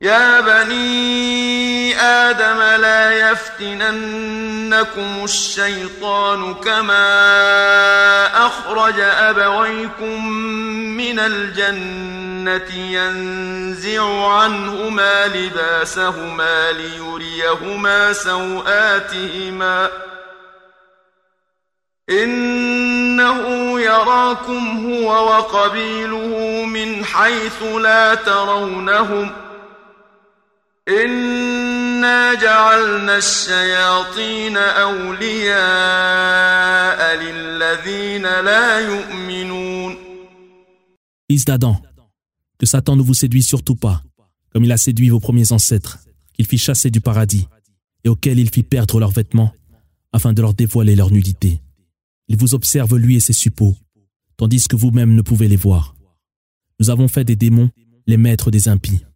يا بني آدم لا يفتننكم الشيطان كما أخرج أبويكم من الجنة ينزع عنهما لباسهما ليريهما سوآتهما إنه يراكم هو وقبيله من حيث لا ترونهم إنا جعلنا الشياطين أولياء للذين لا يؤمنون. Fils d'Adam, que Satan ne vous séduise surtout pas, comme il a séduit vos premiers ancêtres, qu'il fit chasser du paradis, et auxquels il fit perdre leurs vêtements, afin de leur dévoiler leur nudité. Il vous observe lui et ses suppôts, tandis que vous-même ne pouvez les voir. Nous avons fait des démons les maîtres des impies.